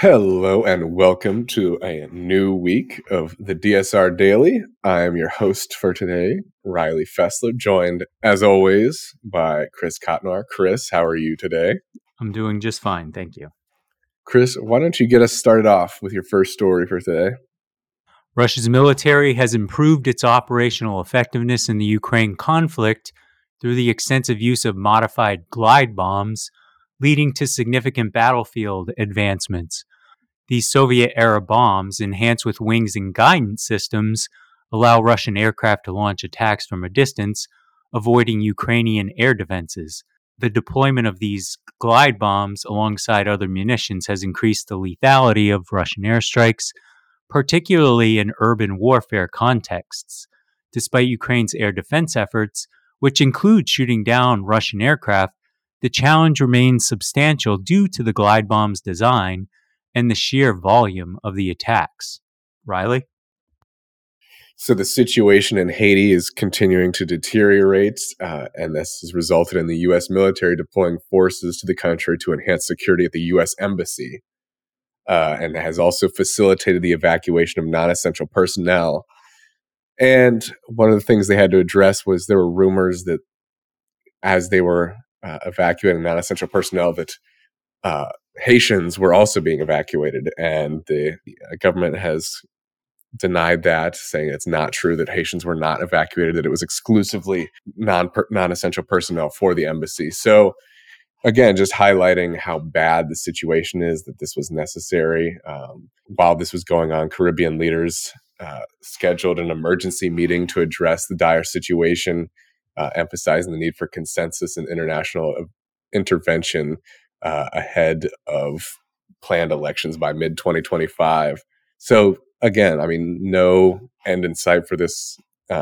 Hello and welcome to a new week of the DSR Daily. I am your host for today, Riley Fessler, joined as always by Chris Cotnoir. Chris, how are you today? I'm doing just fine, thank you. Chris, why don't you get us started off with your first story for today? Russia's military has improved its operational effectiveness in the Ukraine conflict through the extensive use of modified glide bombs, leading to significant battlefield advancements. These Soviet-era bombs, enhanced with wings and guidance systems, allow Russian aircraft to launch attacks from a distance, avoiding Ukrainian air defenses. The deployment of these glide bombs alongside other munitions has increased the lethality of Russian airstrikes, particularly in urban warfare contexts. Despite Ukraine's air defense efforts, which include shooting down Russian aircraft, the challenge remains substantial due to the glide bomb's design and the sheer volume of the attacks. Riley? So the situation in Haiti is continuing to deteriorate, and this has resulted in the U.S. military deploying forces to the country to enhance security at the U.S. Embassy, and has also facilitated the evacuation of non-essential personnel. And one of the things they had to address was there were rumors that as they were evacuating non-essential personnel, that Haitians were also being evacuated, and the government has denied that, saying it's not true that Haitians were not evacuated, that it was exclusively non-essential personnel for the embassy. So again, just highlighting how bad the situation is, that this was necessary. While this was going on, Caribbean leaders scheduled an emergency meeting to address the dire situation, emphasizing the need for consensus and international intervention ahead of planned elections by mid-2025. So again, I mean, no end in sight for this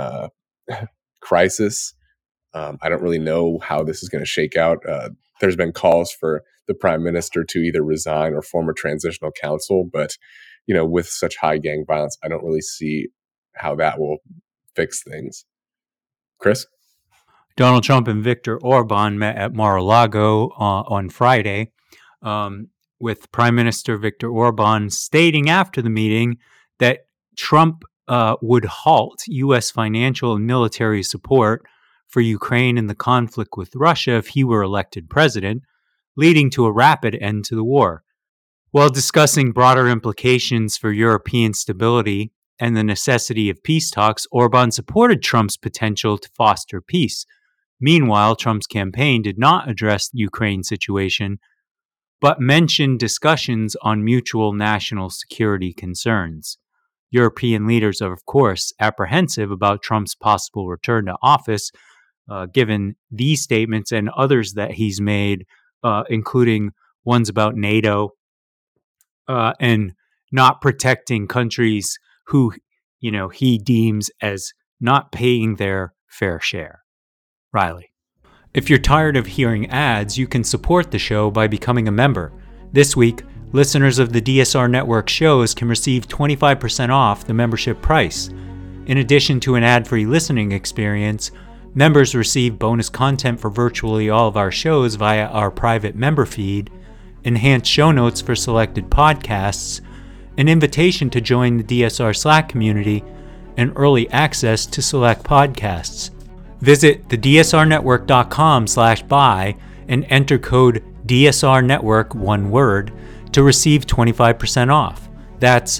crisis. I don't really know how this is going to shake out. There's been calls for the prime minister to either resign or form a transitional council, but with such high gang violence, I don't really see how that will fix things. Chris? Donald Trump and Viktor Orban met at Mar-a-Lago on Friday, with Prime Minister Viktor Orban stating after the meeting that Trump would halt U.S. financial and military support for Ukraine in the conflict with Russia if he were elected president, leading to a rapid end to the war. While discussing broader implications for European stability and the necessity of peace talks, Orban supported Trump's potential to foster peace. Meanwhile, Trump's campaign did not address the Ukraine situation, but mentioned discussions on mutual national security concerns. European leaders are, of course, apprehensive about Trump's possible return to office, given these statements and others that he's made, including ones about NATO and not protecting countries who, he deems as not paying their fair share. Riley. If you're tired of hearing ads, you can support the show by becoming a member. This week, listeners of the DSR Network shows can receive 25% off the membership price. In addition to an ad-free listening experience, members receive bonus content for virtually all of our shows via our private member feed, enhanced show notes for selected podcasts, an invitation to join the DSR Slack community, and early access to select podcasts. Visit thedsrnetwork.com/buy and enter code DSRNetwork, one word, to receive 25% off. That's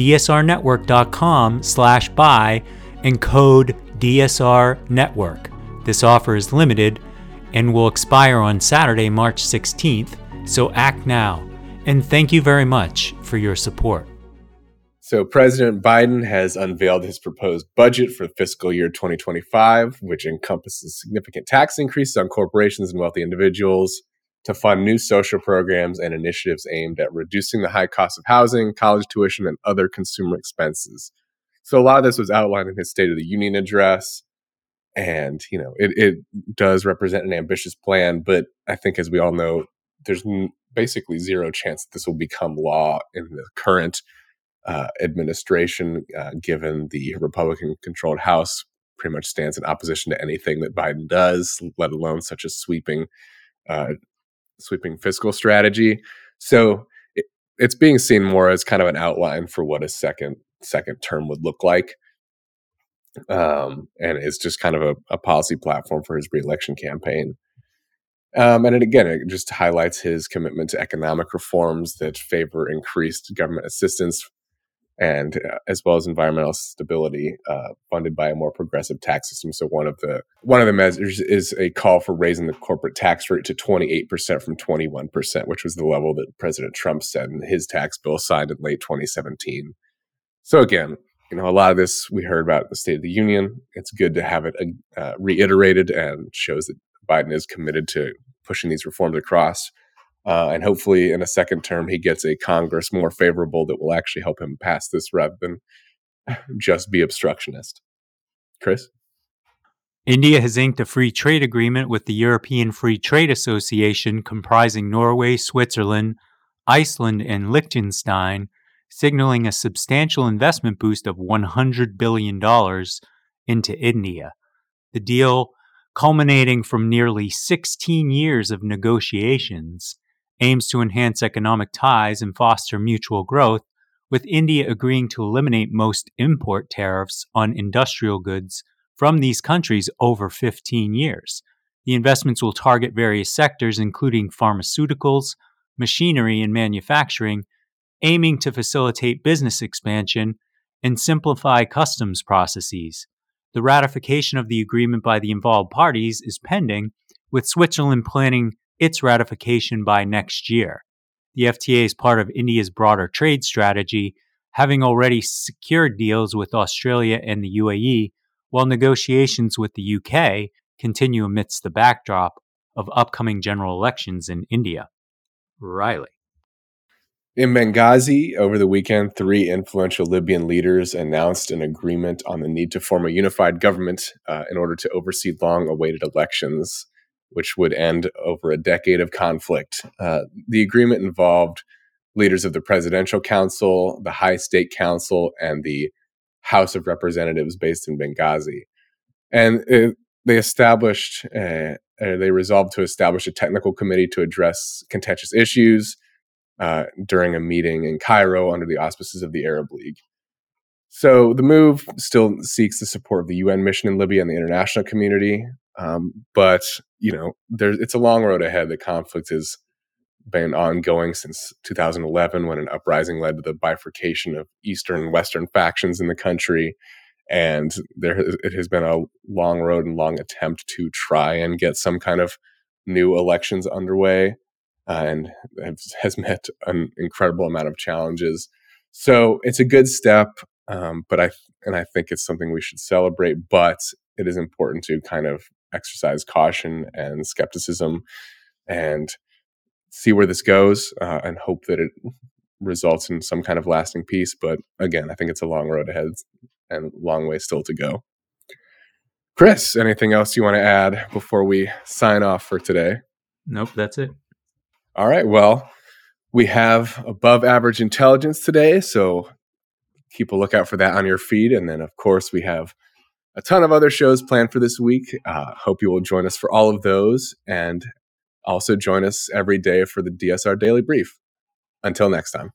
thedsrnetwork.com/buy and code DSRNetwork. This offer is limited and will expire on Saturday, March 16th, so act now. And thank you very much for your support. So President Biden has unveiled his proposed budget for fiscal year 2025, which encompasses significant tax increases on corporations and wealthy individuals to fund new social programs and initiatives aimed at reducing the high cost of housing, college tuition, and other consumer expenses. So a lot of this was outlined in his State of the Union address. And, it does represent an ambitious plan, but I think, as we all know, there's basically zero chance that this will become law in the current administration, given the Republican-controlled House pretty much stands in opposition to anything that Biden does, let alone such a sweeping fiscal strategy. So it's being seen more as kind of an outline for what a second term would look like. And it's just kind of a policy platform for his reelection campaign. And it just highlights his commitment to economic reforms that favor increased government assistance and as well as environmental stability, funded by a more progressive tax system. So one of the measures is a call for raising the corporate tax rate to 28% from 21%, which was the level that President Trump set in his tax bill signed in late 2017. So again, a lot of this we heard about in the State of the Union. It's good to have it reiterated and shows that Biden is committed to pushing these reforms across. And hopefully in a second term, he gets a Congress more favorable that will actually help him pass this rather than just be obstructionist. Chris? India has inked a free trade agreement with the European Free Trade Association comprising Norway, Switzerland, Iceland, and Liechtenstein, signaling a substantial investment boost of $100 billion into India. The deal, culminating from nearly 16 years of negotiations, aims to enhance economic ties and foster mutual growth, with India agreeing to eliminate most import tariffs on industrial goods from these countries over 15 years. The investments will target various sectors, including pharmaceuticals, machinery, and manufacturing, aiming to facilitate business expansion and simplify customs processes. The ratification of the agreement by the involved parties is pending, with Switzerland planning its ratification by next year. The FTA is part of India's broader trade strategy, having already secured deals with Australia and the UAE, while negotiations with the UK continue amidst the backdrop of upcoming general elections in India. Riley. In Benghazi, over the weekend, 3 influential Libyan leaders announced an agreement on the need to form a unified government in order to oversee long-awaited elections, which would end over a decade of conflict. The agreement involved leaders of the Presidential Council, the High State Council, and the House of Representatives based in Benghazi. And they resolved to establish a technical committee to address contentious issues during a meeting in Cairo under the auspices of the Arab League. So the move still seeks the support of the UN mission in Libya and the international community, but it's a long road ahead. The conflict has been ongoing since 2011, when an uprising led to the bifurcation of eastern and western factions in the country, and it has been a long road and long attempt to try and get some kind of new elections underway. And has met an incredible amount of challenges. So it's a good step, but I think it's something we should celebrate. But it is important to kind of exercise caution and skepticism and see where this goes, and hope that it results in some kind of lasting peace. But again, I think it's a long road ahead and long way still to go. Chris, anything else you want to add before we sign off for today? Nope, that's it. All right, well, we have above average intelligence today, so keep a lookout for that on your feed. And then, of course, we have a ton of other shows planned for this week. Hope you will join us for all of those, and also join us every day for the DSR Daily Brief. Until next time.